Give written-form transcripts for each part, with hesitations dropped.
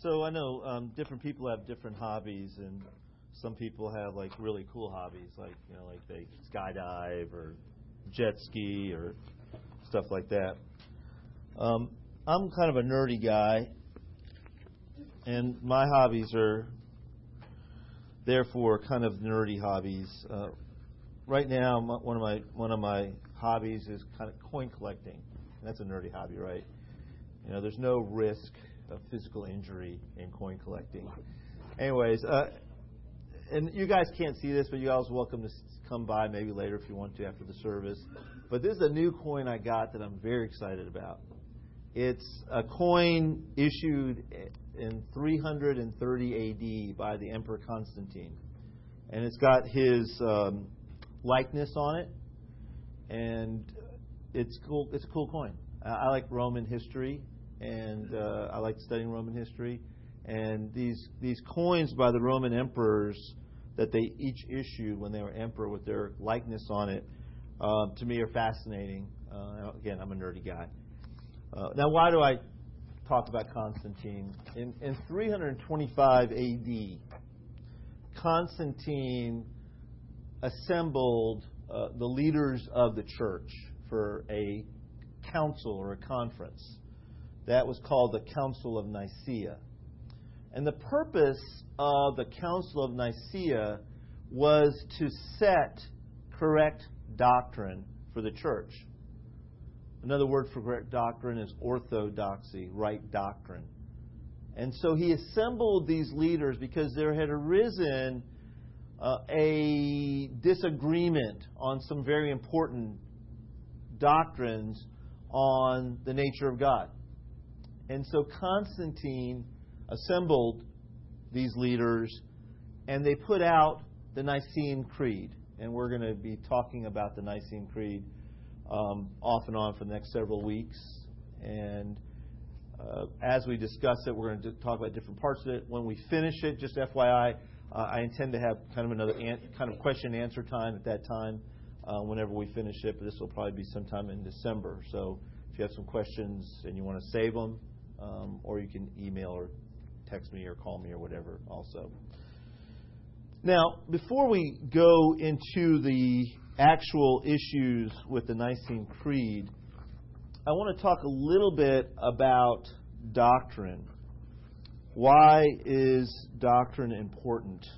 So I know different people have different hobbies, and some people have like really cool hobbies, like like they skydive or jet ski or stuff like that. I'm kind of a nerdy guy, and my hobbies are therefore kind of nerdy hobbies. Right now, one of my hobbies is kind of coin collecting. That's a nerdy hobby, right? There's no risk of physical injury in coin collecting. Anyways, and you guys can't see this, but you guys are welcome to come by maybe later if you want to after the service. But this is a new coin I got that I'm very excited about. It's a coin issued in 330 AD by the Emperor Constantine. And it's got his likeness on it. And it's cool. It's a cool coin. I like Roman history, and I like studying Roman history. And these coins by the Roman emperors that they each issued when they were emperor with their likeness on it, to me are fascinating. Again, I'm a nerdy guy. Now, why do I talk about Constantine? In 325 AD, Constantine assembled the leaders of the church for a council or a conference. That was called the Council of Nicaea. And the purpose of the Council of Nicaea was to set correct doctrine for the church. Another word for correct doctrine is orthodoxy, right doctrine. And so he assembled these leaders because there had arisen a disagreement on some very important doctrines on the nature of God. And so Constantine assembled these leaders, and they put out the Nicene Creed. And we're going to be talking about the Nicene Creed off and on for the next several weeks. And as we discuss it, we're going to talk about different parts of it. When we finish it, just FYI, I intend to have kind of another kind of question and answer time at that time whenever we finish it. But this will probably be sometime in December. So if you have some questions and you want to save them, or you can email or text me or call me or whatever also. Now, before we go into the actual issues with the Nicene Creed, I want to talk a little bit about doctrine. Why is doctrine important?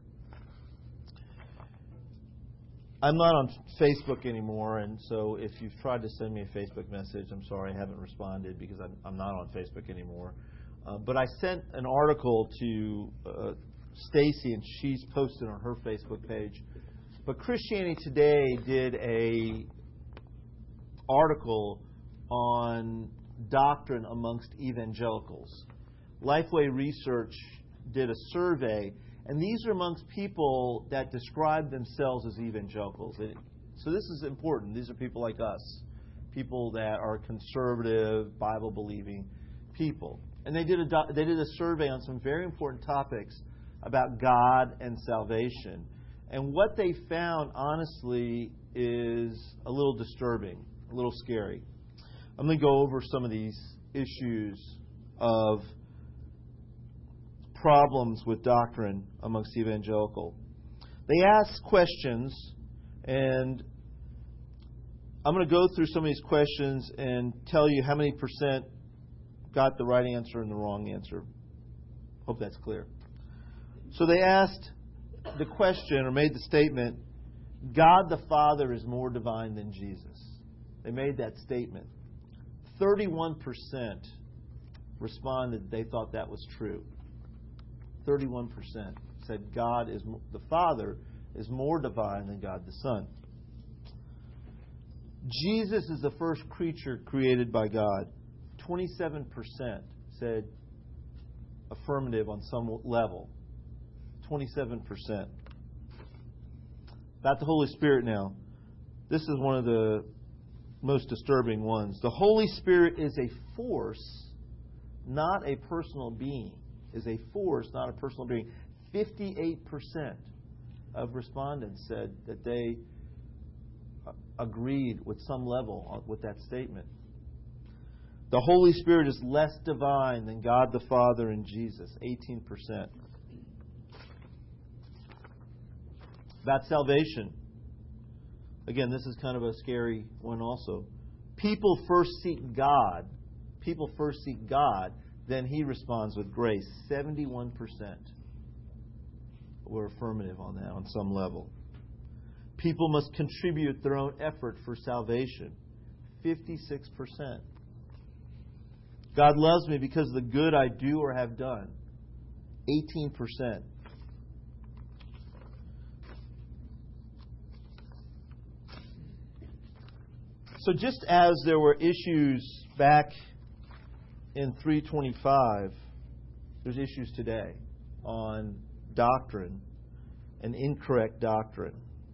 I'm not on Facebook anymore, and so if you've tried to send me a Facebook message, I'm sorry I haven't responded because I'm not on Facebook anymore. But I sent an article to Stacy, and she's posted on her Facebook page. But Christianity Today did a article on doctrine amongst evangelicals. Lifeway Research did a survey, and these are amongst people that describe themselves as evangelicals. So this is important. These are people like us, people that are conservative, Bible-believing people. And they did a survey on some very important topics about God and salvation. And what they found, honestly, is a little disturbing, a little scary. I'm going to go over some of these issues of problems with doctrine amongst evangelical. They ask questions, and I'm going to go through some of these questions and tell you how many percent got the right answer and the wrong answer. Hope that's clear. So they asked the question, or made the statement, God the Father is more divine than Jesus. They made that statement. 31% responded they thought that was true. 31% said the Father is more divine than God the Son. Jesus is the first creature created by God. 27% said affirmative on some level. 27%. About the Holy Spirit now. This is one of the most disturbing ones. The Holy Spirit is a force, not a personal being. Is a force, not a personal being. 58% of respondents said that they agreed with some level with that statement. The Holy Spirit is less divine than God the Father and Jesus, 18%. About salvation. Again, this is kind of a scary one also. People first seek God. People first seek God, then He responds with grace. 71% were affirmative on that on some level. People must contribute their own effort for salvation. 56%. God loves me because of the good I do or have done. 18%. So just as there were issues back in 325, there's issues today on doctrine and incorrect doctrine.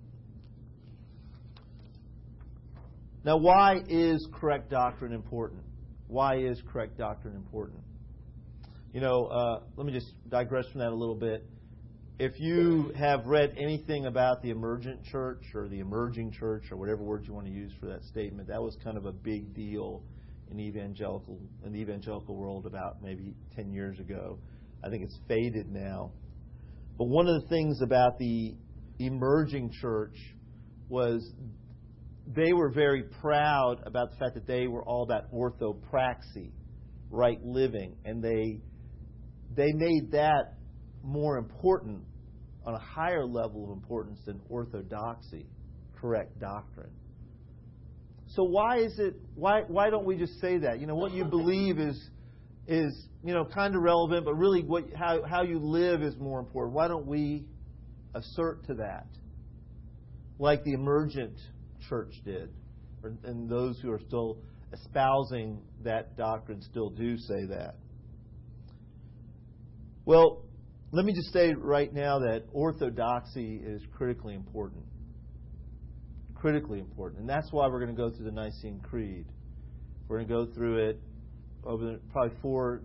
Now, why is correct doctrine important? Why is correct doctrine important? Let me just digress from that a little bit. If you have read anything about the emergent church or the emerging church or whatever word you want to use for that statement, that was kind of a big deal in the evangelical world about maybe 10 years ago. I think it's faded now. But one of the things about the emerging church was they were very proud about the fact that they were all about orthopraxy, right living, and they made that more important, on a higher level of importance than orthodoxy, correct doctrine. So why don't we just say that? What you believe is kind of relevant, but really how you live is more important. Why don't we assert to that, like the emergent church did, and those who are still espousing that doctrine still do say that. Well, let me just say right now that orthodoxy is critically important. Critically important. And that's why we're going to go through the Nicene Creed. We're going to go through it over probably 4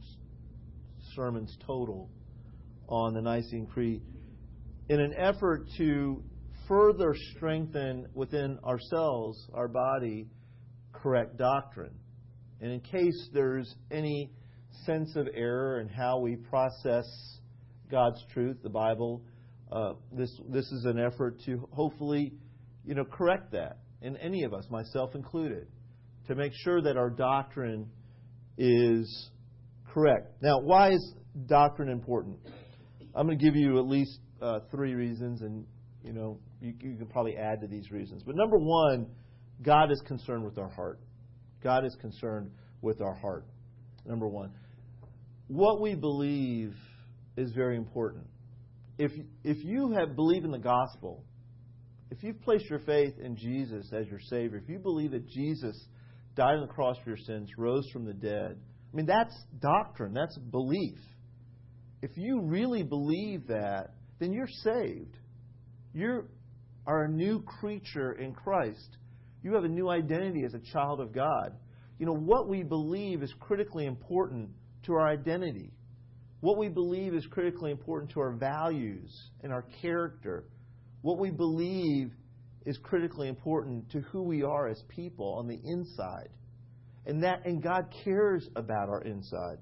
sermons total on the Nicene Creed in an effort to further strengthen within ourselves, our body, correct doctrine. And in case there's any sense of error in how we process God's truth, the Bible, this is an effort to hopefully, correct that in any of us, myself included, to make sure that our doctrine is correct. Now, why is doctrine important? I'm going to give you at least 3 reasons, and you can probably add to these reasons. But number 1, God is concerned with our heart. God is concerned with our heart. Number 1. What we believe is very important. If you have believed in the gospel, if you've placed your faith in Jesus as your Savior, if you believe that Jesus died on the cross for your sins, rose from the dead, that's doctrine, that's belief. If you really believe that, then you're saved. You are a new creature in Christ. You have a new identity as a child of God. What we believe is critically important to our identity. What we believe is critically important to our values and our character. What we believe is critically important to who we are as people on the inside. And God cares about our inside.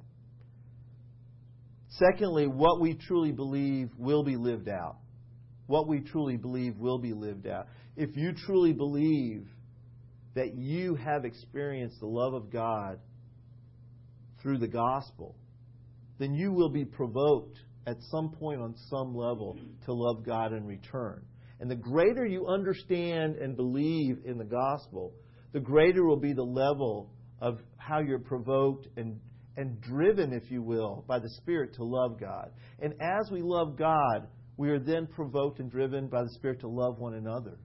Secondly, what we truly believe will be lived out. What we truly believe will be lived out. If you truly believe that you have experienced the love of God through the gospel, then you will be provoked at some point on some level to love God in return. And the greater you understand and believe in the gospel, the greater will be the level of how you're provoked and driven, if you will, by the Spirit to love God. And as we love God, we are then provoked and driven by the Spirit to love one another.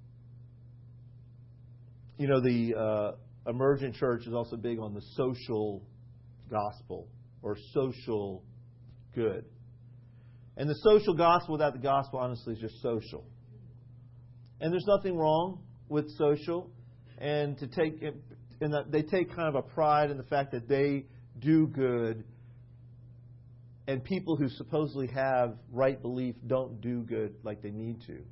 The emergent church is also big on the social gospel or social good. And the social gospel without the gospel, honestly, is just social. And there's nothing wrong with social. And they take kind of a pride in the fact that they do good, and people who supposedly have right belief don't do good like they need to.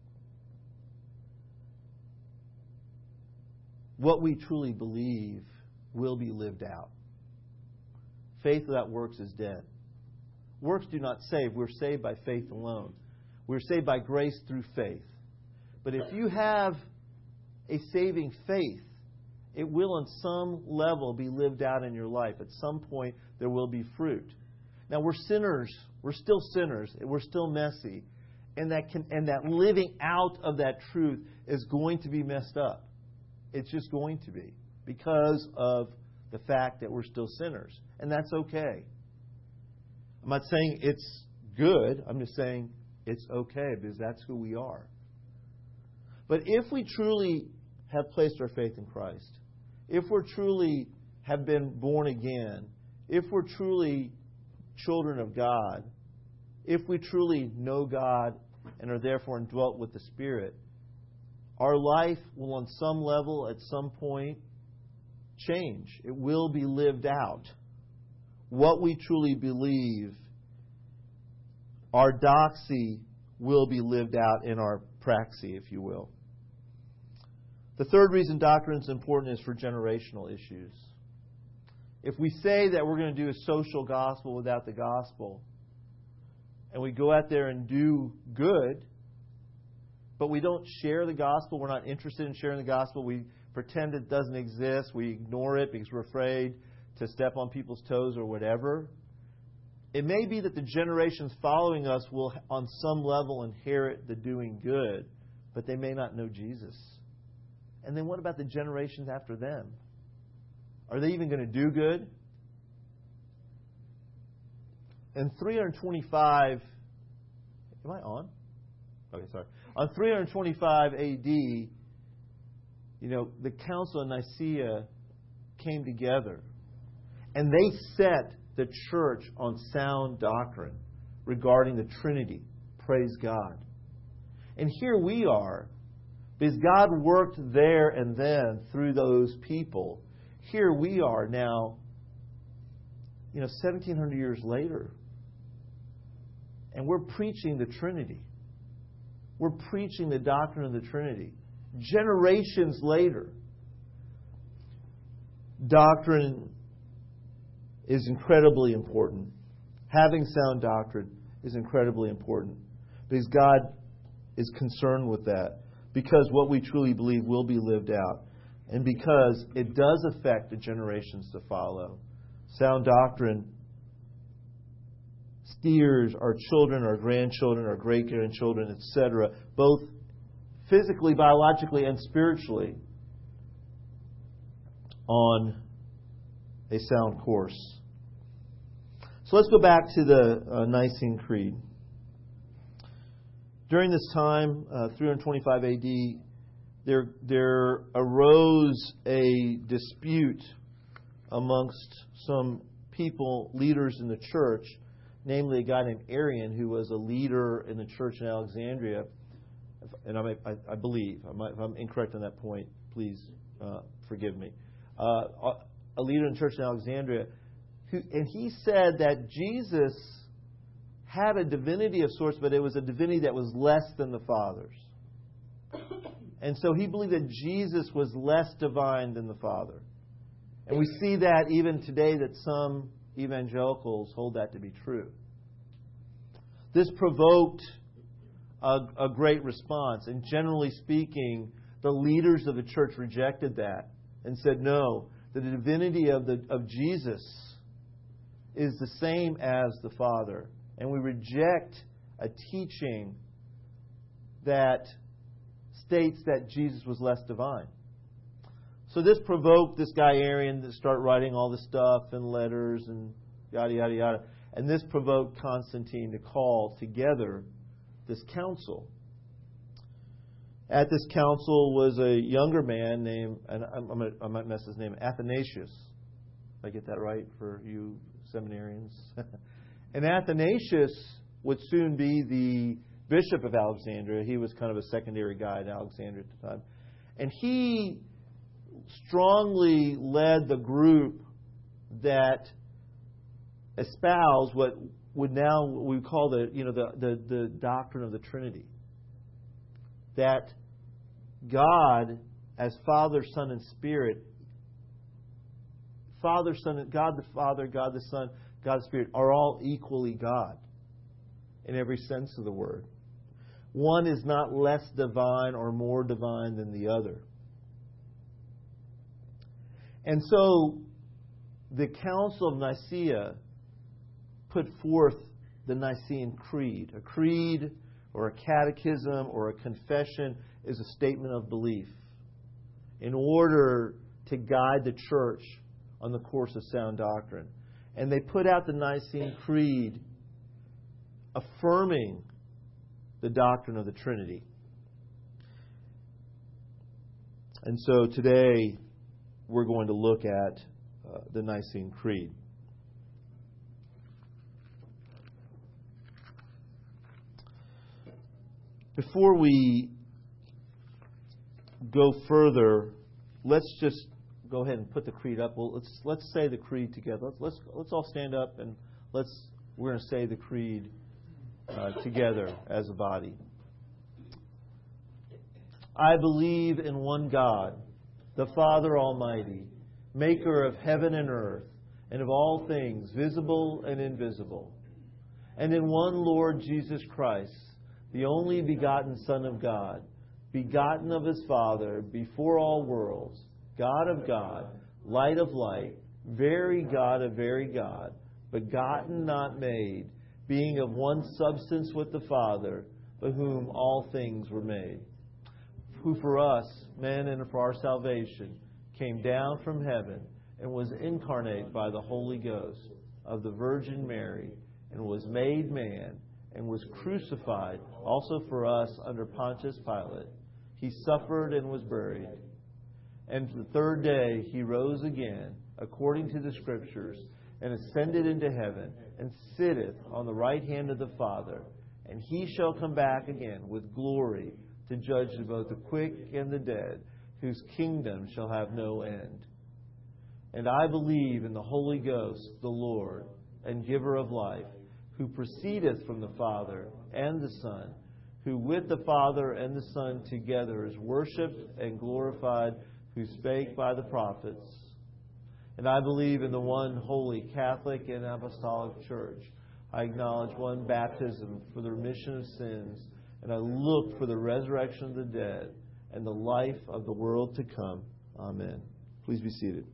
What we truly believe will be lived out. Faith without works is dead. Works do not save. We're saved by faith alone. We're saved by grace through faith. But if you have a saving faith, it will on some level be lived out in your life. At some point, there will be fruit. Now, we're sinners. We're still sinners. We're still messy. And that living out of that truth is going to be messed up. It's just going to be, because of the fact that we're still sinners. And that's okay. I'm not saying it's good. I'm just saying it's okay, because that's who we are. But if we truly have placed our faith in Christ, if we're truly have been born again, if we're truly children of God, if we truly know God and are therefore indwelt with the Spirit, our life will on some level, at some point, change. It will be lived out. What we truly believe, our doxy will be lived out in our praxis, if you will. The third reason doctrine is important is for generational issues. If we say that we're going to do a social gospel without the gospel, and we go out there and do good, but we don't share the gospel, we're not interested in sharing the gospel, we pretend it doesn't exist, we ignore it because we're afraid to step on people's toes or whatever, it may be that the generations following us will on some level inherit the doing good, but they may not know Jesus. And then what about the generations after them? Are they even going to do good? In 325, am I on? Okay, sorry. On 325 A.D., the Council of Nicaea came together, and they set the church on sound doctrine regarding the Trinity. Praise God. And here we are, because God worked there and then through those people. Here we are now, 1,700 years later, and we're preaching the Trinity. We're preaching the doctrine of the Trinity. Generations later, doctrine is incredibly important. Having sound doctrine is incredibly important, because God is concerned with that, because what we truly believe will be lived out, and because it does affect the generations to follow. Sound doctrine steers our children, our grandchildren, our great-grandchildren, etc., both physically, biologically, and spiritually on a sound course. So let's go back to the Nicene Creed. During this time, 325 A.D., there arose a dispute amongst some people, leaders in the church, namely a guy named Arian, who was a leader in the church in Alexandria. And I believe, if I'm incorrect on that point, please forgive me. A leader in the church in Alexandria, and he said that Jesus had a divinity of sorts, but it was a divinity that was less than the Father's. And so he believed that Jesus was less divine than the Father. And we see that even today, that some evangelicals hold that to be true. This provoked a great response. And generally speaking, the leaders of the church rejected that and said, no, the divinity of Jesus is the same as the Father. And we reject a teaching that states that Jesus was less divine. So this provoked this guy Arian to start writing all this stuff and letters and yada, yada, yada. And this provoked Constantine to call together this council. At this council was a younger man named, and I might mess his name, Athanasius. Did I get that right for you seminarians? And Athanasius would soon be the bishop of Alexandria. He was kind of a secondary guy at Alexandria at the time. And he strongly led the group that espoused what we call the doctrine of the Trinity. That God, as Father, Son, and Spirit, Father, Son, God the Father, God the Son, God the Spirit are all equally God in every sense of the word. One is not less divine or more divine than the other. And so the Council of Nicaea put forth the Nicene Creed. A creed or a catechism or a confession is a statement of belief in order to guide the church on the course of sound doctrine. And they put out the Nicene Creed affirming the doctrine of the Trinity. And so today we're going to look at the Nicene Creed. Before we go further, let's just go ahead and put the creed up. Well, let's say the creed together. Let's all stand up and we're going to say the creed together as a body. I believe in one God, the Father Almighty, maker of heaven and earth, and of all things visible and invisible, and in one Lord Jesus Christ, the only begotten Son of God, begotten of His Father before all worlds, God of God, light of light, very God of very God, begotten, not made, being of one substance with the Father, by whom all things were made, who for us, men and for our salvation, came down from heaven and was incarnate by the Holy Ghost of the Virgin Mary, and was made man, and was crucified also for us under Pontius Pilate. He suffered and was buried. And the third day He rose again, according to the Scriptures, and ascended into heaven, and sitteth on the right hand of the Father. And He shall come back again with glory to judge both the quick and the dead, whose kingdom shall have no end. And I believe in the Holy Ghost, the Lord, and giver of life, who proceedeth from the Father and the Son, who with the Father and the Son together is worshipped and glorified, who spake by the prophets. And I believe in the one holy Catholic and Apostolic Church. I acknowledge one baptism for the remission of sins, and I look for the resurrection of the dead and the life of the world to come. Amen. Please be seated.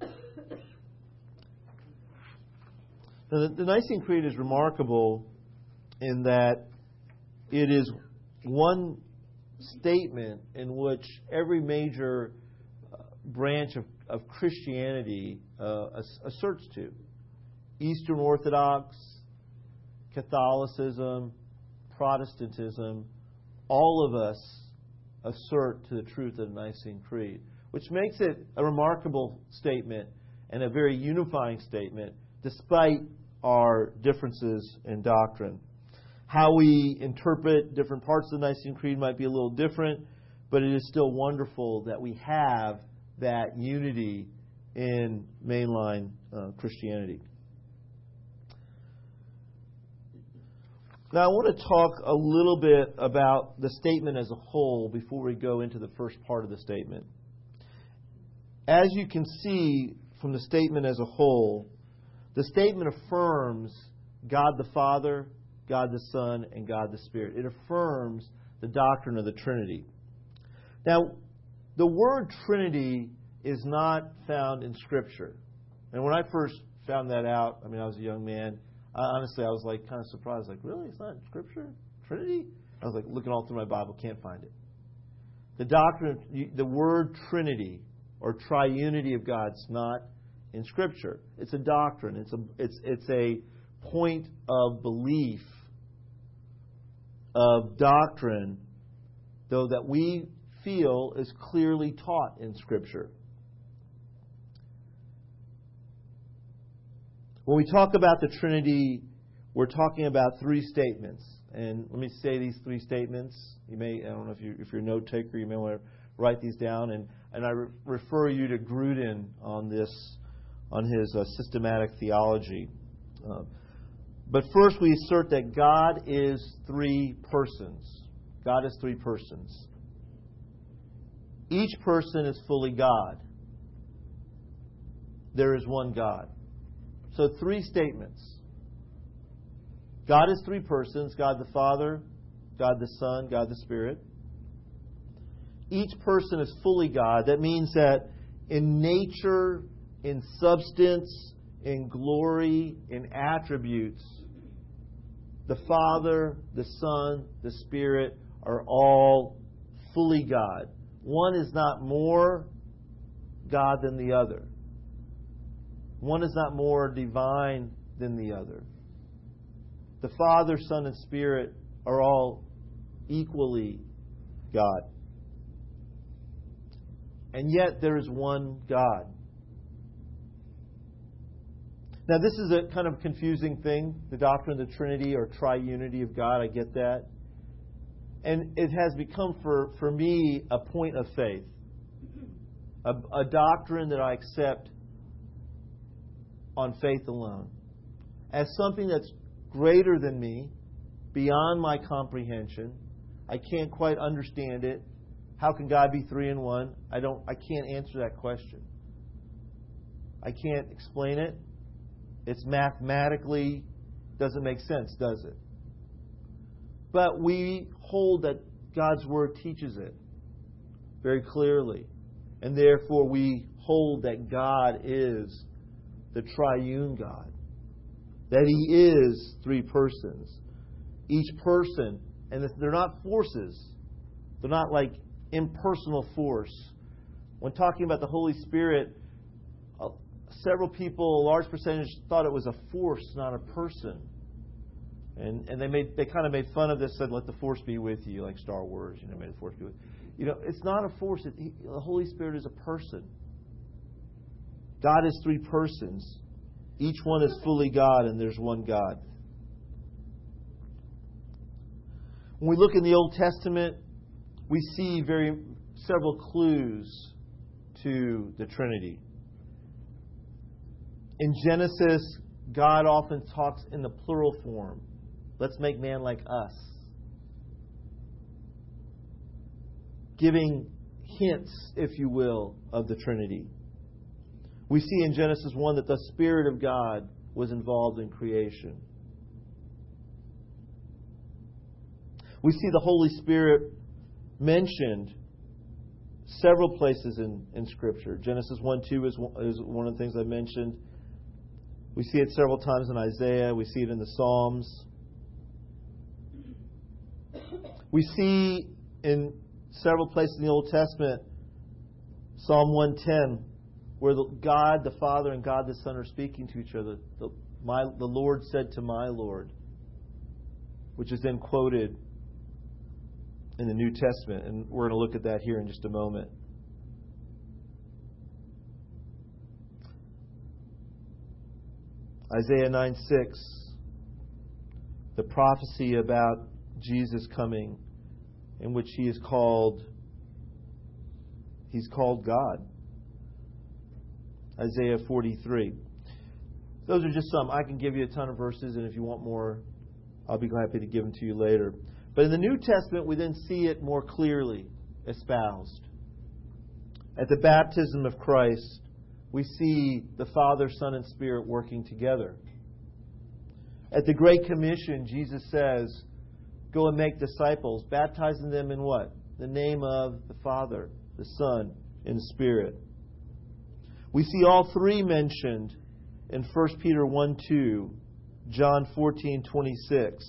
Now, the Nicene Creed is remarkable in that it is one statement in which every major branch of Christianity asserts to. Eastern Orthodox, Catholicism, Protestantism, all of us assert to the truth of the Nicene Creed, which makes it a remarkable statement and a very unifying statement despite our differences in doctrine. How we interpret different parts of the Nicene Creed might be a little different, but it is still wonderful that we have that unity in mainline Christianity. Now, I want to talk a little bit about the statement as a whole before we go into the first part of the statement. As you can see from the statement as a whole, the statement affirms God the Father, God the Son, and God the Spirit. It affirms the doctrine of the Trinity. Now, the word Trinity is not found in Scripture. And when I first found that out, I was a young man, honestly, I was kind of surprised. Really? It's not in Scripture? Trinity? I was looking all through my Bible, can't find it. The doctrine, the word Trinity or triunity of God is not in Scripture. It's a doctrine. It's a point of belief, of doctrine, though that we feel is clearly taught in Scripture. When we talk about the Trinity, we're talking about three statements. And let me say these three statements. I don't know if you're a note taker, you may want to write these down. And I refer you to Grudem on his systematic theology. But first, we assert that God is three persons. God is three persons. Each person is fully God. there is one God. So 3 statements. God is 3 persons, God the Father, God the Son, God the Spirit. Each person is fully God. That means that in nature, in substance, in glory, in attributes, the Father, the Son, the Spirit are all fully God. One is not more God than the other. One is not more divine than the other. The Father, Son, and Spirit are all equally God. And yet there is one God. Now this is a kind of confusing thing, the doctrine of the Trinity or triunity of God. I get that. And it has become for me a point of faith. A doctrine that I accept on faith alone. As something that's greater than me, beyond my comprehension. I can't quite understand it. How can God be 3 in 1? I can't answer that question. I can't explain it. It's mathematically doesn't make sense, does it? But we hold that God's Word teaches it very clearly. And therefore we hold that God is the triune God. That He is 3 persons. Each person, and they're not forces. They're not like impersonal force. When talking about the Holy Spirit, several people, a large percentage, thought it was a force, not a person. And they kind of made fun of this, said, "Let the force be with you," like Star Wars. May the force be with you. It's not a force. The Holy Spirit is a person. God is 3 persons. Each one is fully God, and there's one God. When we look in the Old Testament, we see several clues to the Trinity. In Genesis, God often talks in the plural form. Let's make man like us. Giving hints, if you will, of the Trinity. We see in Genesis 1 that the Spirit of God was involved in creation. We see the Holy Spirit mentioned several places in Scripture. Genesis 1:2 is one of the things I mentioned. We see it several times in Isaiah. We see it in the Psalms. We see in several places in the Old Testament, Psalm 110, where God the Father and God the Son are speaking to each other. The Lord said to my Lord, which is then quoted in the New Testament. And we're going to look at that here in just a moment. Isaiah 9:6, the prophecy about Jesus coming, in which He's called God. Isaiah 43. Those are just some. I can give you a ton of verses, and if you want more, I'll be happy to give them to you later. But in the New Testament, we then see it more clearly espoused. At the baptism of Christ, we see the Father, Son, and Spirit working together. At the Great Commission, Jesus says, "Go and make disciples, baptizing them in what? The name of the Father, the Son, and the Spirit." We see all 3 mentioned in 1 Peter 1:2, John 14:26,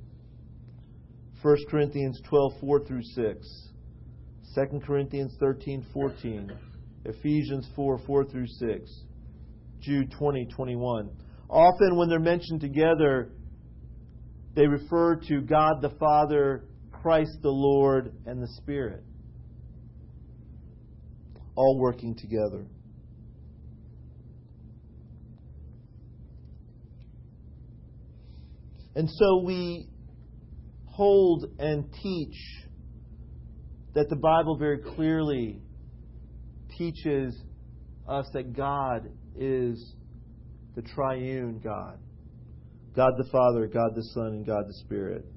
1 Corinthians 12:4-6, 2 Corinthians 13:14, Ephesians 4:4-6, Jude 20:21. Often when they're mentioned together, they refer to God the Father, Christ the Lord, and the Spirit, all working together. And so we hold and teach that the Bible very clearly teaches us that God is the triune God. God the Father, God the Son, and God the Spirit.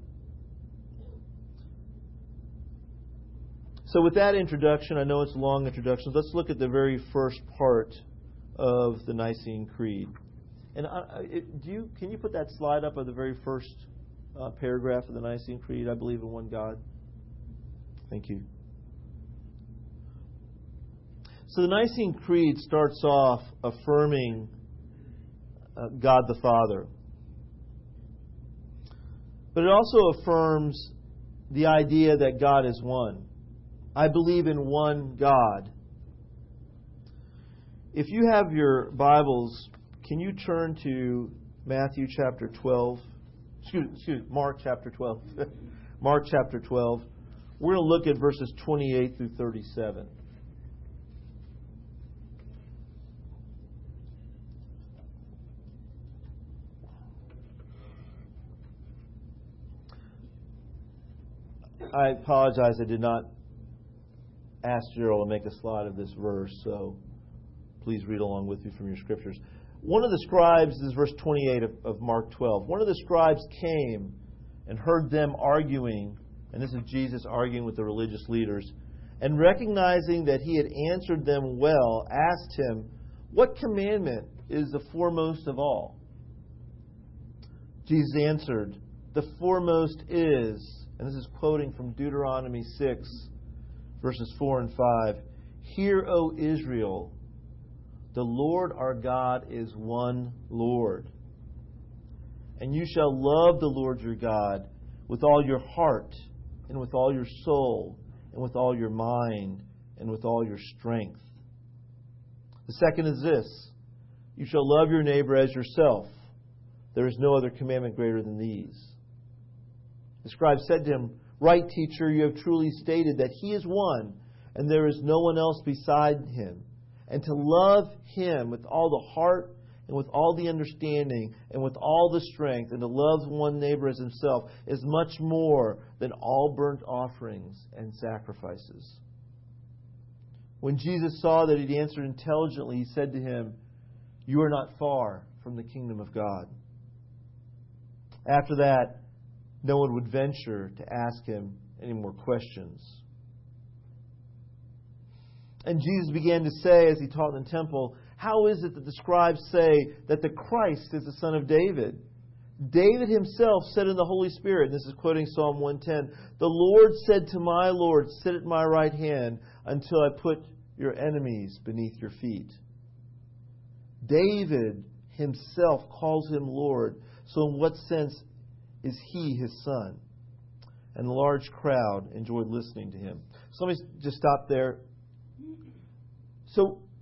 So with that introduction, I know it's a long introduction, let's look at the very first part of the Nicene Creed. And can you put that slide up of the very first paragraph of the Nicene Creed? I believe in one God. Thank you. So the Nicene Creed starts off affirming God the Father. But it also affirms the idea that God is one. I believe in one God. If you have your Bibles, can you turn to Matthew chapter 12? Mark chapter 12. Mark chapter 12. We're going to look at verses 28 through 37. I apologize, I did not ask Gerald to make a slide of this verse, so please read along with me from your scriptures. One of the scribes, this is verse 28 of Mark 12. One of the scribes came and heard them arguing, and this is Jesus arguing with the religious leaders, and recognizing that he had answered them well, asked him, "What commandment is the foremost of all?" Jesus answered, "The foremost is," and this is quoting from Deuteronomy 6, verses 4 and 5. "Hear, O Israel, the Lord our God is one Lord. And you shall love the Lord your God with all your heart, and with all your soul, and with all your mind, and with all your strength. The second is this: you shall love your neighbor as yourself. There is no other commandment greater than these." The scribe said to him, "Right, teacher, you have truly stated that He is one, and there is no one else beside Him. And to love Him with all the heart, and with all the understanding, and with all the strength, and to love one neighbor as himself is much more than all burnt offerings and sacrifices." When Jesus saw that he answered intelligently, he said to him, "You are not far from the kingdom of God." After that, no one would venture to ask him any more questions. And Jesus began to say, as he taught in the temple, "How is it that the scribes say that the Christ is the son of David? David himself said in the Holy Spirit," and this is quoting Psalm 110, "The Lord said to my Lord, sit at my right hand until I put your enemies beneath your feet." David himself calls him Lord. So in what sense is he his son? And the large crowd enjoyed listening to him. So let me just stop there. So,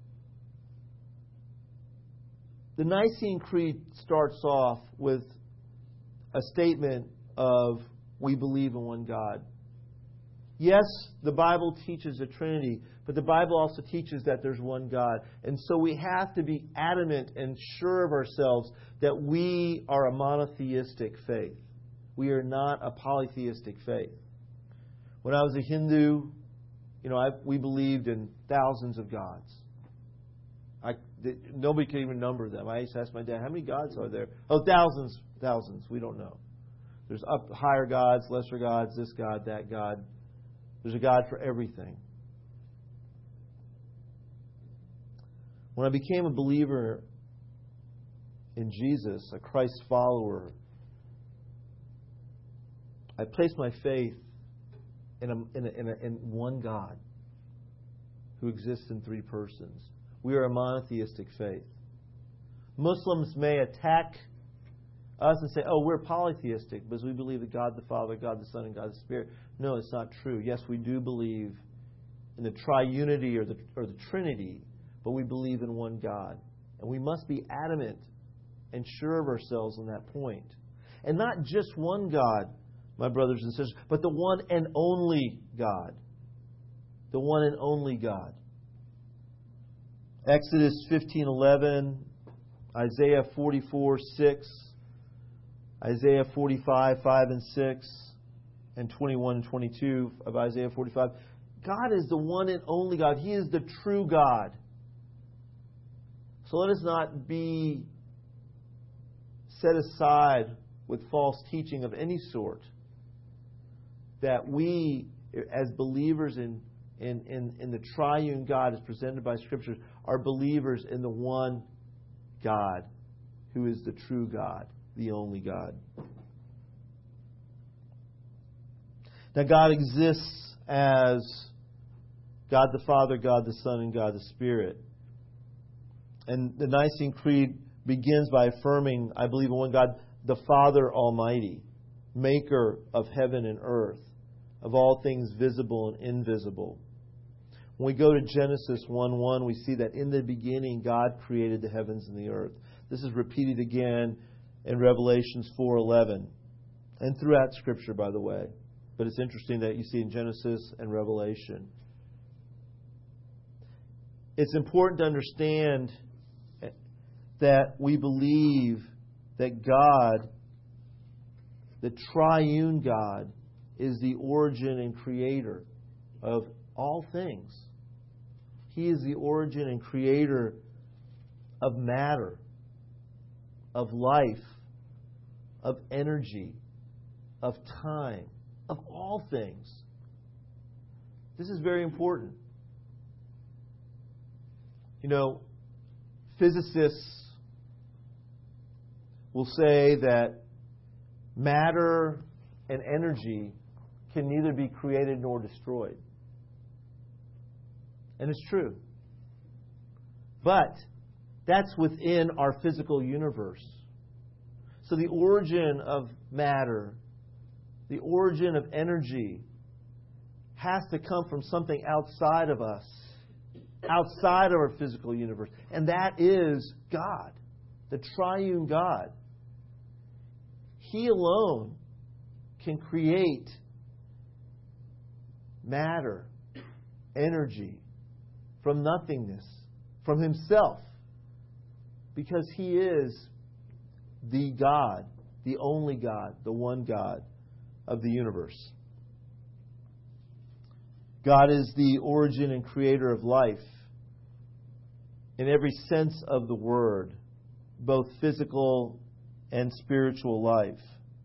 the Nicene Creed starts off with a statement of, we believe in one God. Yes, the Bible teaches a Trinity, but the Bible also teaches that there's one God. And so we have to be adamant and sure of ourselves that we are a monotheistic faith. We are not a polytheistic faith. When I was a Hindu, we believed in thousands of gods. Nobody could even number them. I used to ask my dad, "How many gods are there?" "Oh, thousands. We don't know. There's higher gods, lesser gods, this God, that God. There's a God for everything." When I became a believer in Jesus, a Christ follower, I placed my faith in one God who exists in three persons. We are a monotheistic faith. Muslims may attack us and say, "Oh, we're polytheistic because we believe that God the Father, God the Son, and God the Spirit." No, it's not true. Yes, we do believe in the triunity or the Trinity, but we believe in one God. And we must be adamant and sure of ourselves on that point. And not just one God, my brothers and sisters, but the one and only God. The one and only God. Exodus 15:11, Isaiah 44:6, Isaiah 45:5 and 6, and 21 and 22 of Isaiah 45. God is the one and only God. He is the true God. So let us not be set aside with false teaching of any sort. That we, as believers in the triune God as presented by Scripture, are believers in the one God, who is the true God, the only God. Now, God exists as God the Father, God the Son, and God the Spirit. And the Nicene Creed begins by affirming, I believe in one God, the Father Almighty, maker of heaven and earth, of all things visible and invisible. When we go to Genesis 1:1, we see that in the beginning God created the heavens and the earth. This is repeated again in Revelations 4:11 and throughout Scripture, by the way. But it's interesting that you see in Genesis and Revelation. It's important to understand that we believe that God, the triune God, is the origin and creator of all things. He is the origin and creator of matter, of life, of energy, of time, of all things. This is very important. You know, physicists will say that matter and energy can neither be created nor destroyed. And it's true. But that's within our physical universe. So the origin of matter, the origin of energy, has to come from something outside of us, outside of our physical universe. And that is God, the triune God. He alone can create matter, energy, from nothingness, from Himself, because He is the God, the only God, the one God of the universe. God is the origin and creator of life in every sense of the word, both physical and spiritual life.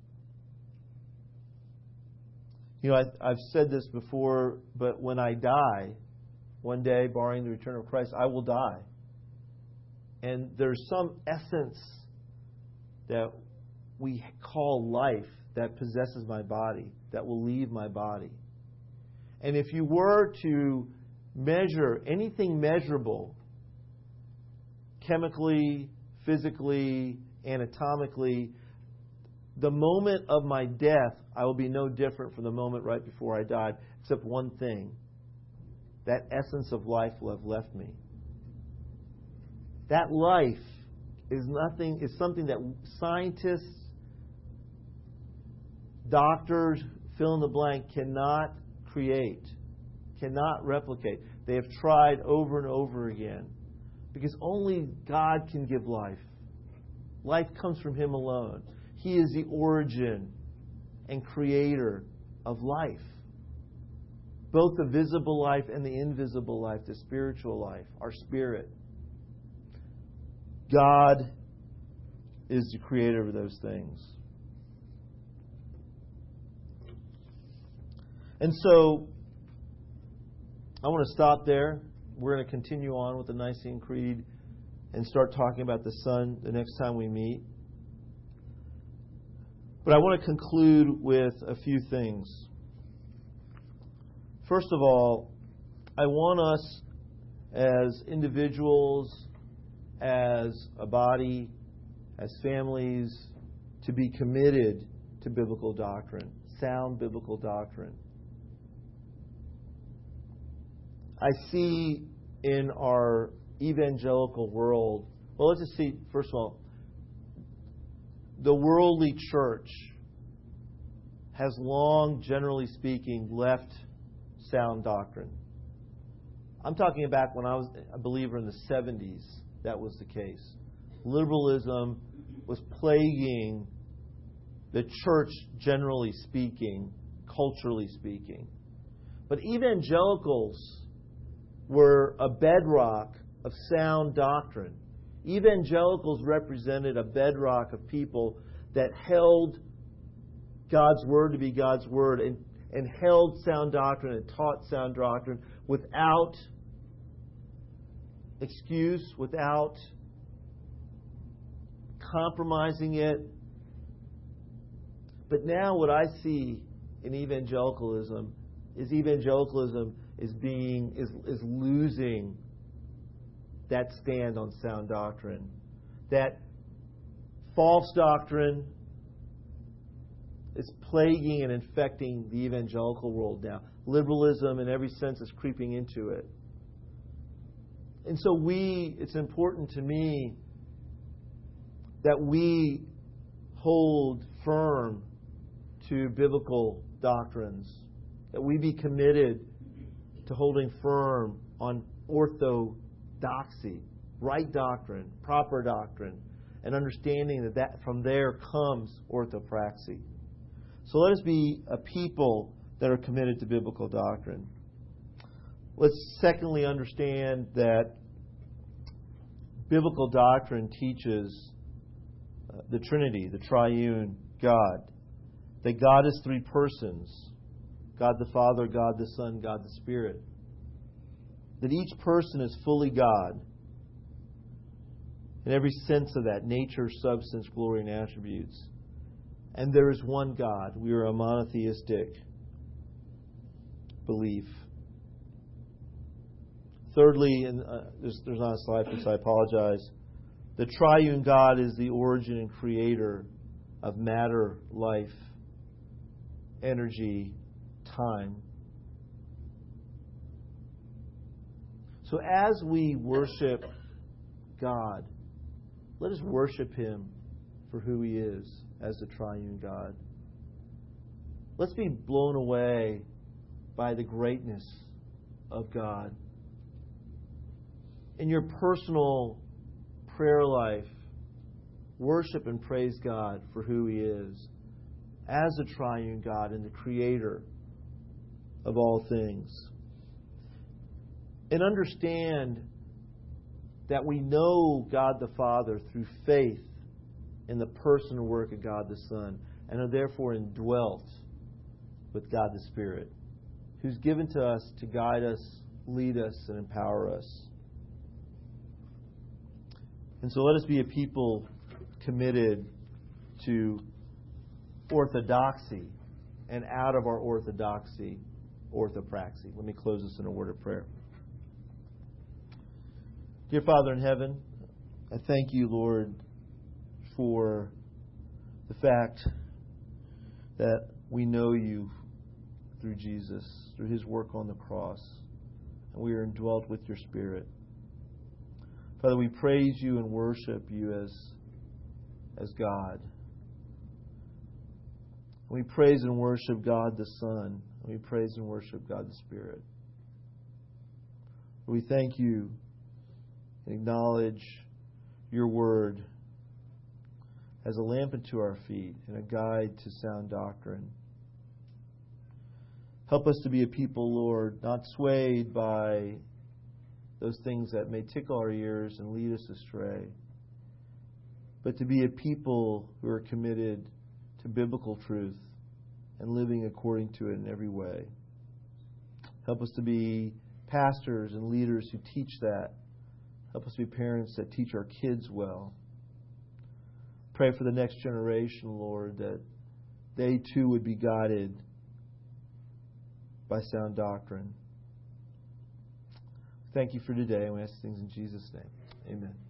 You know, I've said this before, but when I die, one day, barring the return of Christ, I will die. And there's some essence that we call life that possesses my body, that will leave my body. And if you were to measure anything measurable, chemically, physically, anatomically, the moment of my death, I will be no different from the moment right before I died, except one thing. That essence of life will have left me. That life is something that scientists, doctors, fill in the blank, cannot create, cannot replicate. They have tried over and over again. Because only God can give life. Life comes from Him alone. He is the origin and creator of life. Both the visible life and the invisible life, the spiritual life, our spirit. God is the creator of those things. And so, I want to stop there. We're going to continue on with the Nicene Creed and start talking about the Son the next time we meet. But I want to conclude with a few things. First of all, I want us as individuals, as a body, as families, to be committed to biblical doctrine, sound biblical doctrine. I see in our evangelical world, well, let's just see, first of all, the worldly church has long, generally speaking, left sound doctrine. I'm talking back when I was a believer in the 70s, that was the case. Liberalism was plaguing the church, generally speaking, culturally speaking. But evangelicals were a bedrock of sound doctrine. Evangelicals represented a bedrock of people that held God's Word to be God's Word and held sound doctrine and taught sound doctrine without excuse, without compromising it. But now what I see in evangelicalism is losing that stand on sound doctrine. That false doctrine is plaguing and infecting the evangelical world now. Liberalism in every sense is creeping into it. And so it's important to me that we hold firm to biblical doctrines, that we be committed to holding firm on orthodoxy, right doctrine, proper doctrine, and understanding that from there comes orthopraxy. So let us be a people that are committed to biblical doctrine. Let's secondly understand that biblical doctrine teaches the Trinity, the triune God. That God is three persons: God the Father, God the Son, God the Spirit. That each person is fully God in every sense of that: nature, substance, glory, and attributes. And there is one God. We are a monotheistic belief. Thirdly, and there's not a slide for this, I apologize. The triune God is the origin and creator of matter, life, energy, time. So as we worship God, let us worship Him for who He is as the triune God. Let's be blown away by the greatness of God. In your personal prayer life, worship and praise God for who He is as the triune God and the creator of all things. And understand that we know God the Father through faith in the person and work of God the Son, and are therefore indwelt with God the Spirit, who's given to us to guide us, lead us, and empower us. And so let us be a people committed to orthodoxy, and out of our orthodoxy, orthopraxy. Let me close this in a word of prayer. Dear Father in heaven, I thank you, Lord, for the fact that we know you through Jesus, through His work on the cross, and we are indwelt with your Spirit. Father, we praise you and worship you as God. We praise and worship God the Son. We praise and worship God the Spirit. We thank you and acknowledge your word as a lamp unto our feet and a guide to sound doctrine. Help us to be a people, Lord, not swayed by those things that may tickle our ears and lead us astray, but to be a people who are committed to biblical truth and living according to it in every way. Help us to be pastors and leaders who teach that. Help us to be parents that teach our kids well. Pray for the next generation, Lord, that they too would be guided by sound doctrine. Thank you for today, and we ask things in Jesus' name. Amen.